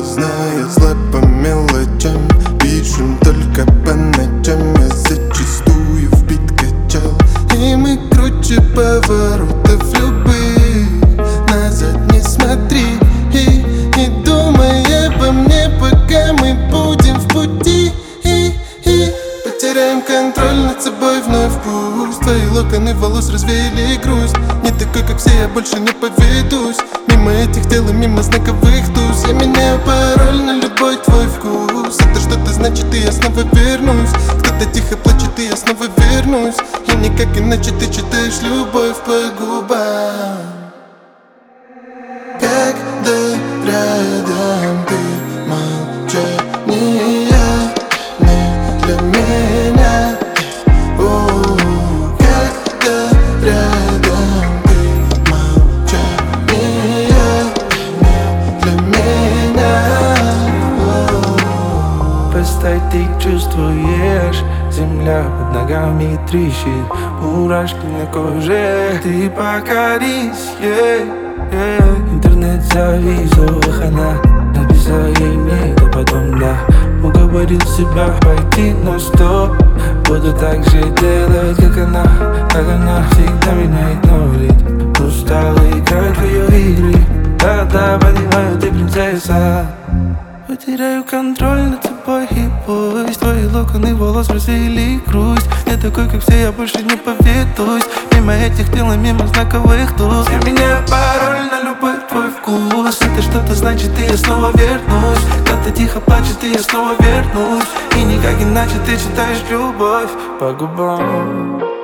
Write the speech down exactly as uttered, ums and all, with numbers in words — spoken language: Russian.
зная зла по мелочам. Пишем только по ночам, я зачастую вбит качал. И мы круче поворотов любых. Назад не смотри и не думай обо мне, пока мы будем в пути. И, и потеряем контроль над собой вновь. Пусть твои локоны волос развеяли грусть. Не такой, как все, я больше не поведусь мимо этих дел и мимо знаковых туз. Я меняю пароль на любой твой вкус. Это что-то значит, и я снова вернусь. Кто-то тихо плачет, и я снова вернусь. И никак иначе ты читаешь любовь по губам. Когда рядом ты, молчание не для меня. О, когда рядом ты, молчание не для меня. Представь, ты чувствуешь, земля под ногами трещит, мурашки на коже. Ты покорись, yeah, yeah. Интернет завис, она написала ей нет, а потом да. Уговорил себя пойти, но стоп. Буду так же делать, как она, как она всегда меня игнорит. Устала играть в ее игры. Да-да, понимаю, ты принцесса. Потеряю контроль над собой, и пусть твои локоны волос развеяли грусть. Не такой, как все, я больше не поведусь мимо этих дел и мимо знаковых туз. Я меняю пароль на любой твой вкус. Это что-то значит, и я снова вернусь. Кто-то тихо плачет, и я снова вернусь. И никак иначе ты читаешь любовь по губам.